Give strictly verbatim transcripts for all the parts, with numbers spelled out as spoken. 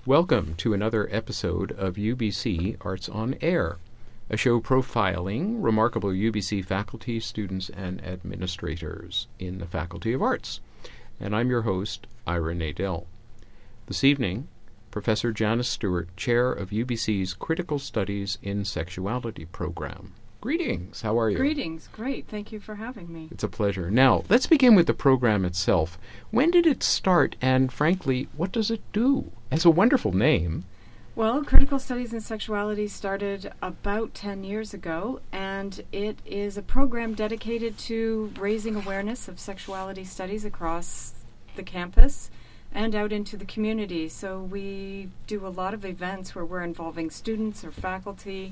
Welcome to another episode of U B C Arts on Air, a show profiling remarkable U B C faculty, students, and administrators in the Faculty of Arts. And I'm your host, Ira Nadell. This evening, Professor Janice Stewart, Chair of U B C's Critical Studies in Sexuality program. Greetings. How are you? Greetings. Great. Thank you for having me. It's a pleasure. Now, let's begin with the program itself. When did it start, and frankly, what does it do? It has a wonderful name. Well, Critical Studies in Sexuality started about ten years ago, and it is a program dedicated to raising awareness of sexuality studies across the campus and out into the community. So we do a lot of events where we're involving students or faculty,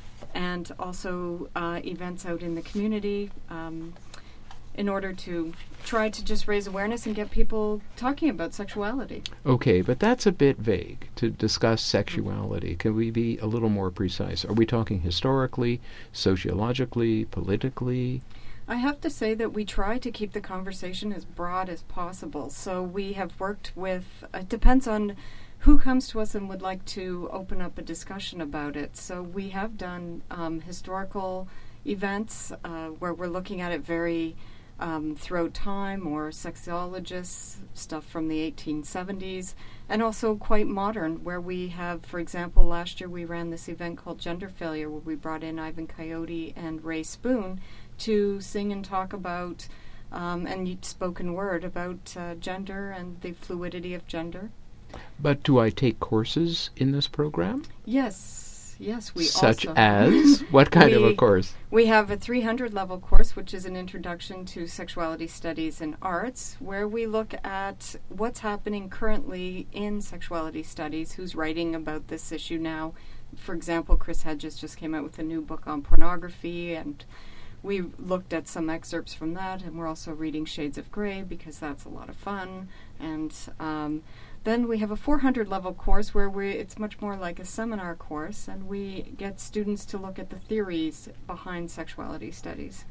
and also uh, events out in the community um, in order to try to just raise awareness and get people talking about sexuality. Okay, but that's a bit vague to discuss sexuality. Can we be a little more precise? Are we talking historically, sociologically, politically? I have to say that we try to keep the conversation as broad as possible. So we have worked with, it depends on who comes to us and would like to open up a discussion about it. So we have done um, historical events uh, where we're looking at it very um, throughout time, or sexologists, stuff from the eighteen seventies, and also quite modern, where we have, for example, last year we ran this event called Gender Failure, where we brought in Ivan Coyote and Ray Spoon to sing and talk about, um, and spoken word about uh, gender and the fluidity of gender. But do I take courses in this program? Yes, yes, we Such also. as? What kind we, of a course? We have a three hundred level course, which is an introduction to sexuality studies and arts, where we look at what's happening currently in sexuality studies, who's writing about this issue now. For example, Chris Hedges just came out with a new book on pornography, and we looked at some excerpts from that, and we're also reading Shades of Grey because that's a lot of fun. And um, then we have a four hundred level course where we it's much more like a seminar course, and we get students to look at the theories behind sexuality studies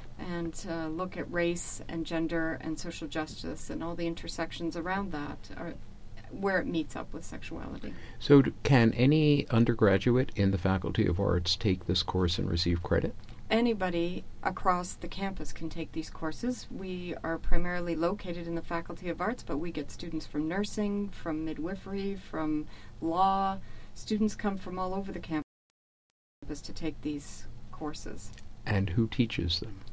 and uh, look at race and gender and social justice and all the intersections around that, or where it meets up with sexuality. So d- can any undergraduate in the Faculty of Arts take this course and receive credit? Anybody across the campus can take these courses. We are primarily located in the Faculty of Arts, but we get students from nursing, from midwifery, from law. Students come from all over the campus to take these courses. And who teaches them?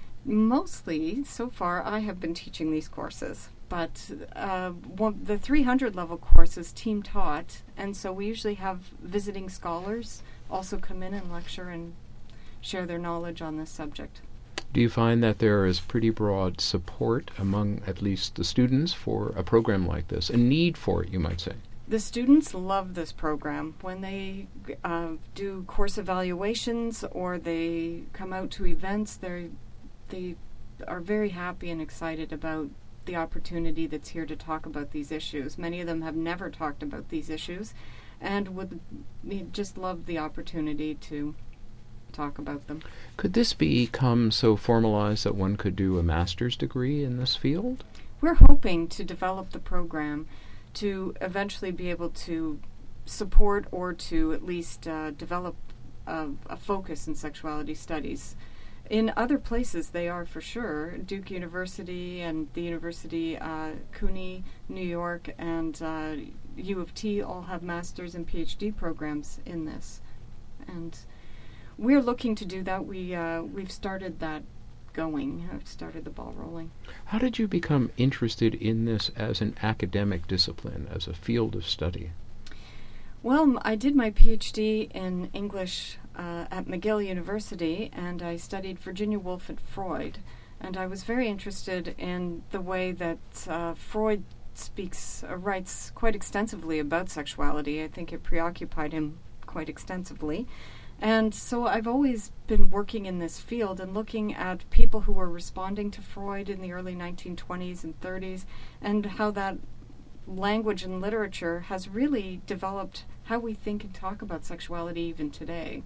Mostly, so far, I have been teaching these courses. But uh, one, the three hundred level course is team taught, and so we usually have visiting scholars also come in and lecture and share their knowledge on this subject. Do you find that there is pretty broad support among at least the students for a program like this, a need for it, you might say? The students love this program. When they uh, do course evaluations or they come out to events, they they are very happy and excited about the opportunity that's here to talk about these issues. Many of them have never talked about these issues and would just love the opportunity to talk about them. Could this become so formalized that one could do a master's degree in this field? We're hoping to develop the program to eventually be able to support or to at least uh, develop a, a focus in sexuality studies. In other places, they are for sure. Duke University and the University, uh, CUNY, New York, and uh, U of T all have master's and PhD programs in this. And we're looking to do that. We, uh, we've started that going. I've started the ball rolling. How did you become interested in this as an academic discipline, as a field of study? Well, m- I did my PhD in English uh, at McGill University, and I studied Virginia Woolf and Freud. And I was very interested in the way that uh, Freud speaks, uh, writes quite extensively about sexuality. I think it preoccupied him quite extensively. And so I've always been working in this field and looking at people who were responding to Freud in the early nineteen twenties and thirties, and how that language and literature has really developed how we think and talk about sexuality even today.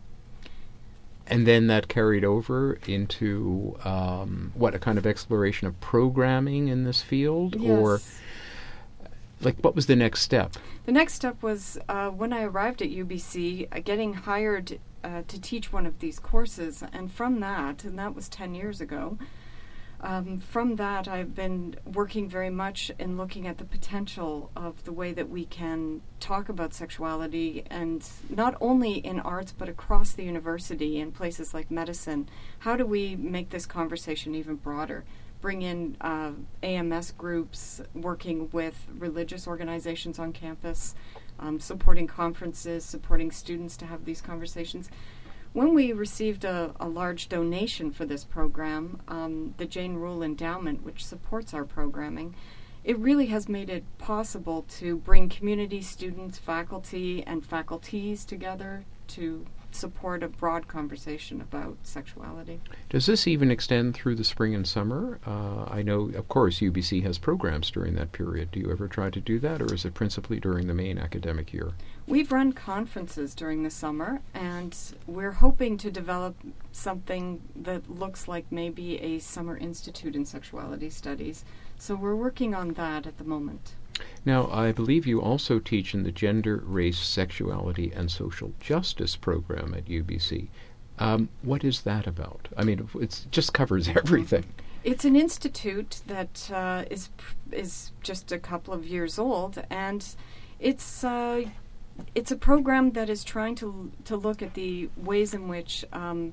And then that carried over into, um, what, a kind of exploration of programming in this field? Yes. Or like, what was the next step? The next step was uh, when I arrived at U B C, uh, getting hired uh, to teach one of these courses. And from that, and that was ten years ago, um, from that I've been working very much in looking at the potential of the way that we can talk about sexuality, and not only in arts but across the university in places like medicine. How do we make this conversation even broader? Bring in uh, A M S groups, working with religious organizations on campus, um, supporting conferences, supporting students to have these conversations. When we received a, a large donation for this program, um, the Jane Rule Endowment, which supports our programming, it really has made it possible to bring community, students, faculty, and faculties together to support a broad conversation about sexuality. Does this even extend through the spring and summer? Uh, I know, of course, U B C has programs during that period. Do you ever try to do that, or is it principally during the main academic year? We've run conferences during the summer, and we're hoping to develop something that looks like maybe a summer institute in sexuality studies. So we're working on that at the moment. Now, I believe you also teach in the Gender, Race, Sexuality, and Social Justice program at U B C. Um, what is that about? I mean, it just covers everything. It's an institute that uh, is is just a couple of years old, and it's uh, it's a program that is trying to to look at the ways in which um,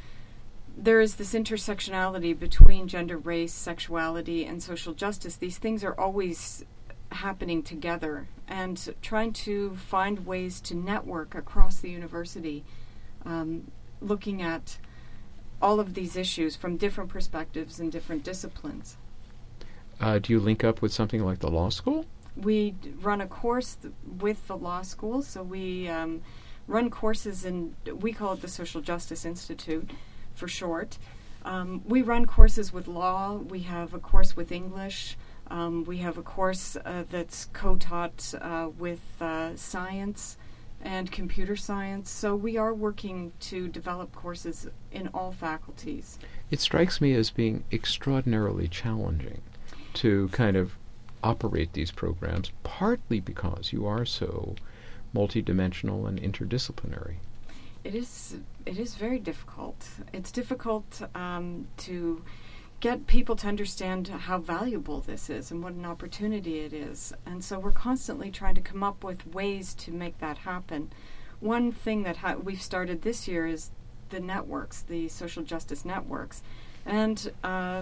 there is this intersectionality between gender, race, sexuality, and social justice. These things are always happening together, and trying to find ways to network across the university, um, looking at all of these issues from different perspectives and different disciplines. Uh, do you link up with something like the law school? We d- run a course th- with the law school, so we um, run courses in, we call it the Social Justice Institute for short. Um, we run courses with law. We have a course with English. Um, we have a course uh, that's co-taught uh, with uh, science and computer science. So we are working to develop courses in all faculties. It strikes me as being extraordinarily challenging to kind of operate these programs, partly because you are so multidimensional and interdisciplinary. It is, it is very difficult. It's difficult um, to get people to understand how valuable this is and what an opportunity it is. And so we're constantly trying to come up with ways to make that happen. One thing that ha- we've started this year is the networks, the social justice networks. And uh,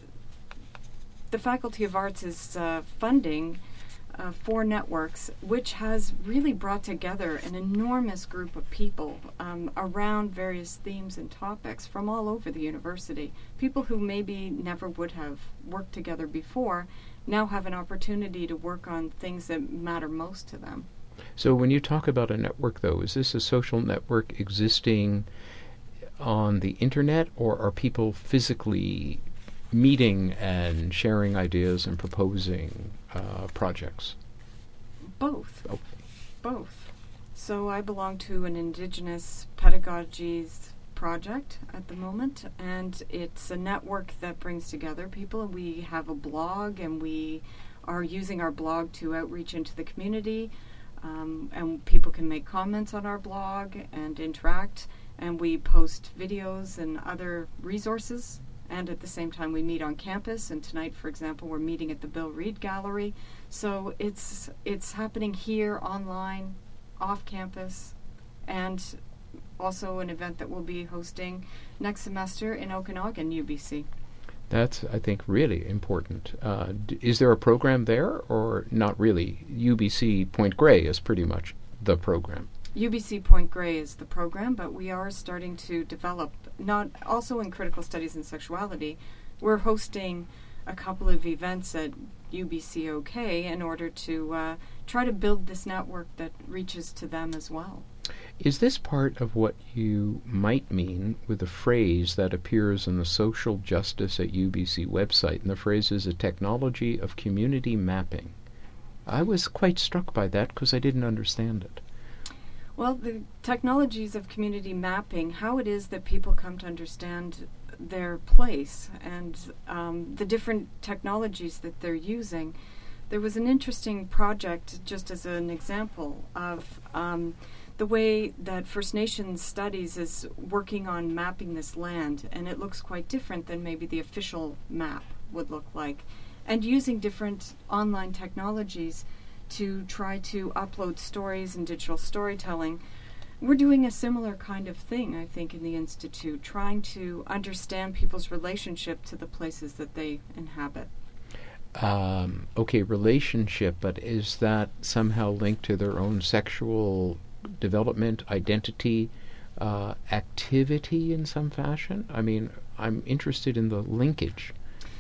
the Faculty of Arts is uh, funding uh, four networks, which has really brought together an enormous group of people um, around various themes and topics from all over the university. People who maybe never would have worked together before now have an opportunity to work on things that matter most to them. So when you talk about a network, though, is this a social network existing on the internet, or are people physically meeting and sharing ideas and proposing uh, projects? Both. Okay. Both. So I belong to an Indigenous pedagogies project at the moment, and it's a network that brings together people. We have a blog, and we are using our blog to outreach into the community, um, and people can make comments on our blog and interact, and we post videos and other resources. And at the same time, we meet on campus. And tonight, for example, we're meeting at the Bill Reed Gallery. So it's it's happening here, online, off campus, and also an event that we'll be hosting next semester in Okanagan, U B C. That's, I think, really important. Uh, d- is there a program there, or not really? U B C Point Grey is pretty much the program. U B C Point Grey is the program, but we are starting to develop, not also in critical studies and sexuality, we're hosting a couple of events at U B C O K in order to uh, try to build this network that reaches to them as well. Is this part of what you might mean with a phrase that appears in the Social Justice at U B C website, and the phrase is a technology of community mapping? I was quite struck by that because I didn't understand it. Well, the technologies of community mapping, how it is that people come to understand their place and um, the different technologies that they're using. there was an interesting project, just as an example, of um, the way that First Nations Studies is working on mapping this land, and it looks quite different than maybe the official map would look like, and using different online technologies to try to upload stories and digital storytelling. We're doing a similar kind of thing, I think, in the Institute, trying to understand people's relationship to the places that they inhabit. Um, okay, relationship, but is that somehow linked to their own sexual development, identity, uh, activity in some fashion? I mean, I'm interested in the linkage.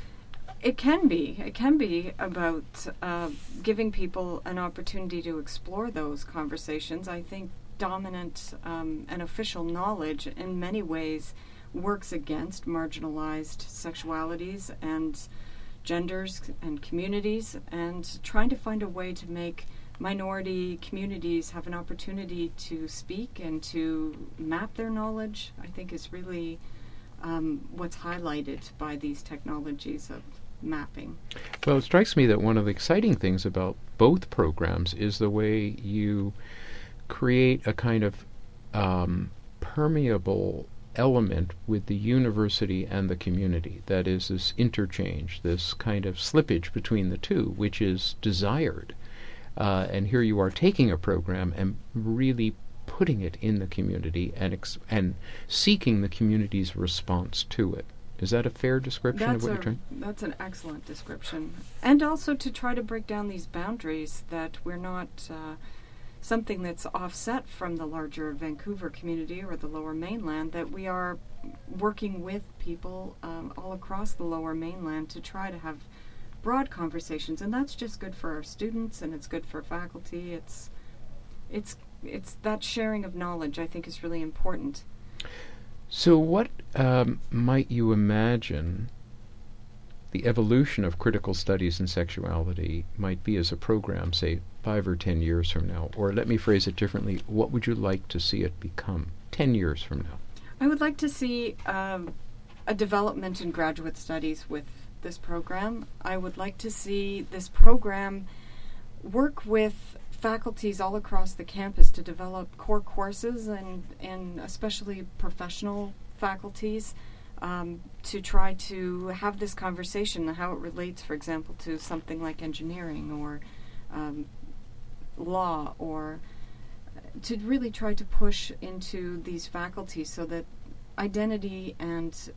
It can be. It can be about uh, giving people an opportunity to explore those conversations. I think dominant um, and official knowledge in many ways works against marginalized sexualities and genders and communities, and trying to find a way to make minority communities have an opportunity to speak and to map their knowledge, I think is really um, what's highlighted by these technologies of mapping. Well, it strikes me that one of the exciting things about both programs is the way you create a kind of um, permeable element with the university and the community. That is, this interchange, this kind of slippage between the two, which is desired. Uh, and here you are taking a program and really putting it in the community and ex- and seeking the community's response to it. Is that a fair description that's of what a, you're trying? That's an excellent description. And also to try to break down these boundaries, that we're not uh, something that's offset from the larger Vancouver community or the Lower Mainland, that we are working with people um, all across the Lower Mainland to try to have broad conversations, and that's just good for our students, and it's good for faculty. It's it's it's that sharing of knowledge, I think, is really important. So what um, might you imagine the evolution of critical studies in sexuality might be as a program, say, five or ten years from now? Or let me phrase it differently, what would you like to see it become ten years from now? I would like to see um, a development in graduate studies with this program. I would like to see this program work with faculties all across the campus to develop core courses, and, and especially professional faculties, um, to try to have this conversation, how it relates, for example, to something like engineering or um, law, or to really try to push into these faculties so that identity and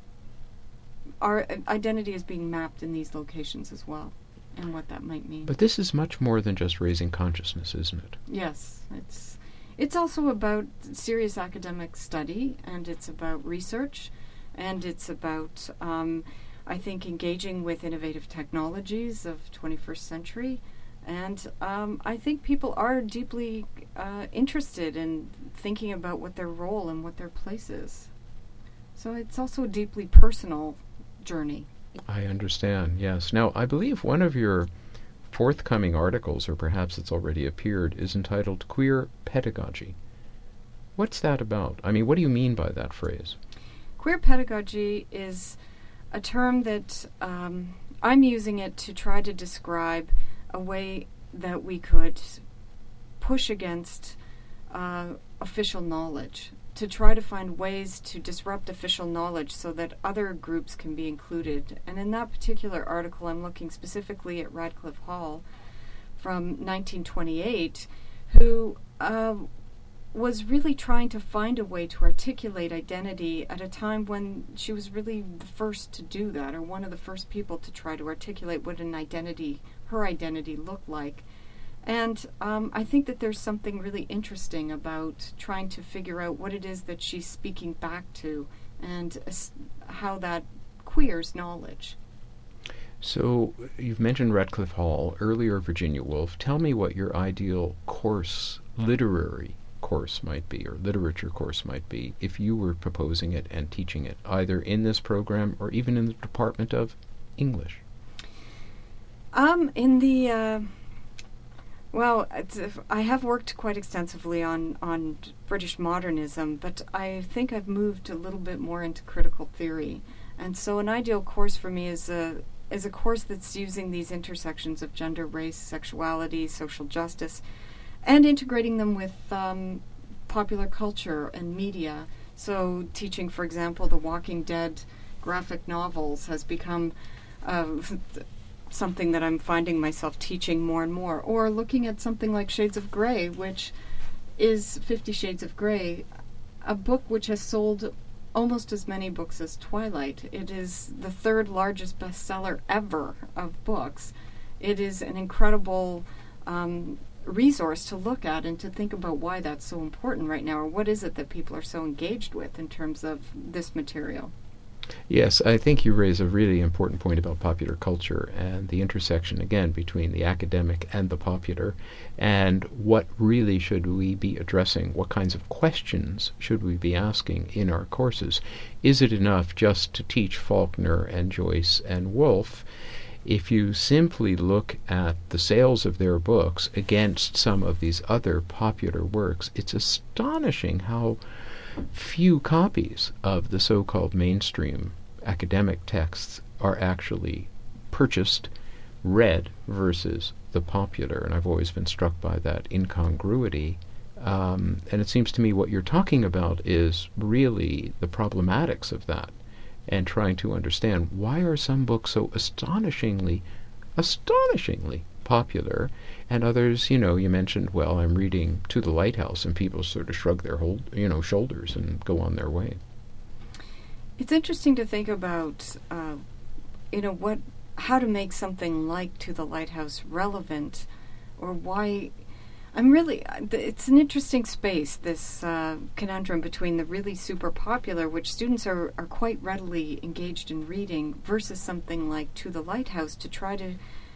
our uh, identity is being mapped in these locations as well, and what that might mean. But this is much more than just raising consciousness, isn't it? Yes, it's it's also about serious academic study, and it's about research, and it's about, um, I think, engaging with innovative technologies of twenty-first century. And um, I think people are deeply uh, interested in thinking about what their role and what their place is. So it's also a deeply personal journey. I understand, yes. Now, I believe one of your forthcoming articles, or perhaps it's already appeared, is entitled Queer Pedagogy. What's that about? I mean, what do you mean by that phrase? Queer pedagogy is a term that um, I'm using it to try to describe a way that we could push against uh, official knowledge, to try to find ways to disrupt official knowledge so that other groups can be included. And in that particular article, I'm looking specifically at Radcliffe Hall from nineteen twenty-eight, who uh, was really trying to find a way to articulate identity at a time when she was really the first to do that, or one of the first people to try to articulate what an identity, her identity, looked like. And um, I think that there's something really interesting about trying to figure out what it is that she's speaking back to, and uh, how that queers knowledge. So you've mentioned Radcliffe Hall, earlier Virginia Woolf. Tell me what your ideal course, literary course might be, or literature course might be, if you were proposing it and teaching it, either in this program or even in the Department of English. Um, in the... Uh, Well, it's, I have worked quite extensively on, on British modernism, but I think I've moved a little bit more into critical theory. And so an ideal course for me is a, is a course that's using these intersections of gender, race, sexuality, social justice, and integrating them with um, popular culture and media. So teaching, for example, the Walking Dead graphic novels has become uh, something that I'm finding myself teaching more and more. Or looking at something like Shades of Grey, which is Fifty Shades of Grey, a book which has sold almost as many books as Twilight. It is the third largest bestseller ever of books. It is an incredible um, resource to look at and to think about why that's so important right now, or what is it that people are so engaged with in terms of this material. Yes, I think you raise a really important point about popular culture and the intersection, again, between the academic and the popular, and what really should we be addressing? What kinds of questions should we be asking in our courses? Is it enough just to teach Faulkner and Joyce and Woolf? If you simply look at the sales of their books against some of these other popular works, it's astonishing how few copies of the so-called mainstream academic texts are actually purchased, read, versus the popular. And I've always been struck by that incongruity. Um, and it seems to me what you're talking about is really the problematics of that, and trying to understand why are some books so astonishingly, astonishingly popular, and others, you know, you mentioned, well, I'm reading To the Lighthouse, and people sort of shrug their whole, you know, shoulders and go on their way. It's interesting to think about, uh, you know, what, how to make something like To the Lighthouse relevant, or why. I'm really, it's an interesting space, this uh, conundrum between the really super popular, which students are, are quite readily engaged in reading, versus something like To the Lighthouse, to try to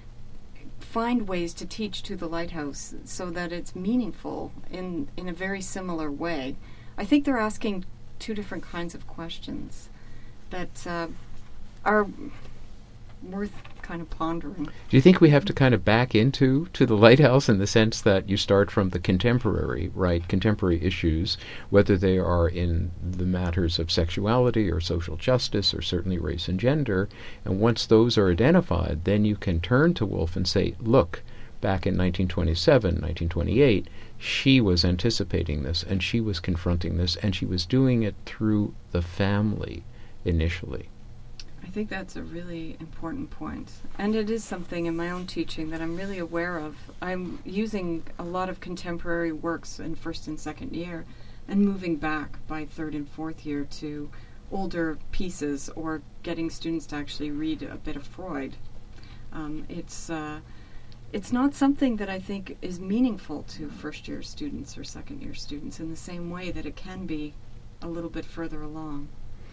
find ways to teach To the Lighthouse so that it's meaningful in, in a very similar way. I think they're asking two different kinds of questions that uh, are worth kind of pondering. Do you think we have to kind of back into To the Lighthouse in the sense that you start from the contemporary, right, contemporary issues, whether they are in the matters of sexuality or social justice or certainly race and gender, and once those are identified, then you can turn to Woolf and say, look, back in nineteen twenty-seven, nineteen twenty-eight, she was anticipating this, and she was confronting this, and she was doing it through the family initially. I think that's a really important point. And it is something in my own teaching that I'm really aware of. I'm using a lot of contemporary works in first and second year and moving back by third and fourth year to older pieces, or getting students to actually read a bit of Freud. Um, it's uh, it's not something that I think is meaningful to first year students or second year students in the same way that it can be a little bit further along.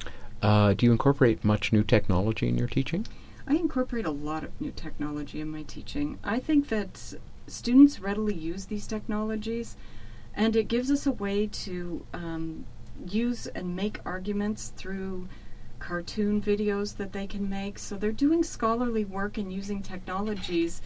Uh, do you incorporate much new technology in your teaching? I incorporate a lot of new technology in my teaching. I think that students readily use these technologies, and it gives us a way to um, use and make arguments through cartoon videos that they can make. So they're doing scholarly work and using technologies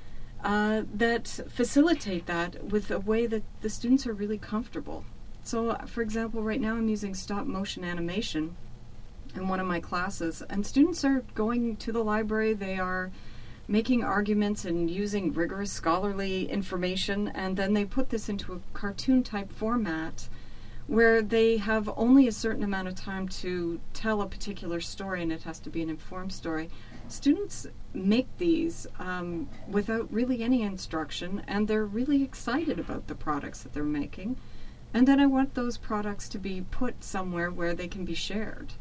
uh, that facilitate that with a way that the students are really comfortable. So, uh, for example, right now I'm using stop motion animation in one of my classes, and students are going to the library, they are making arguments and using rigorous scholarly information, and then they put this into a cartoon type format where they have only a certain amount of time to tell a particular story, and it has to be an informed story. Students make these um, without really any instruction, and they're really excited about the products that they're making. And then I want those products to be put somewhere where they can be shared.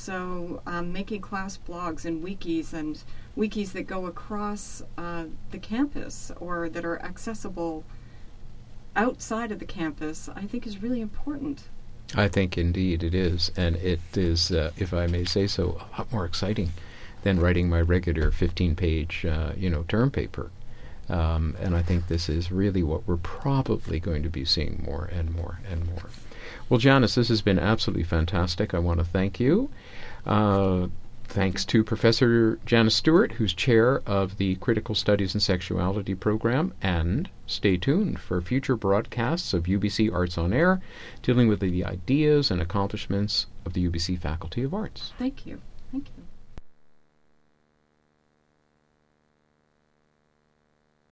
So um, making class blogs and wikis, and wikis that go across uh, the campus or that are accessible outside of the campus, I think is really important. I think indeed it is, and it is, uh, if I may say so, a lot more exciting than writing my regular fifteen-page, uh, you know, term paper. Um, and I think this is really what we're probably going to be seeing more and more and more. Well, Janice, this has been absolutely fantastic. I want to thank you. Uh, thanks to Professor Janice Stewart, who's chair of the Critical Studies in Sexuality program. And stay tuned for future broadcasts of U B C Arts on Air, dealing with the ideas and accomplishments of the U B C Faculty of Arts. Thank you. Thank you.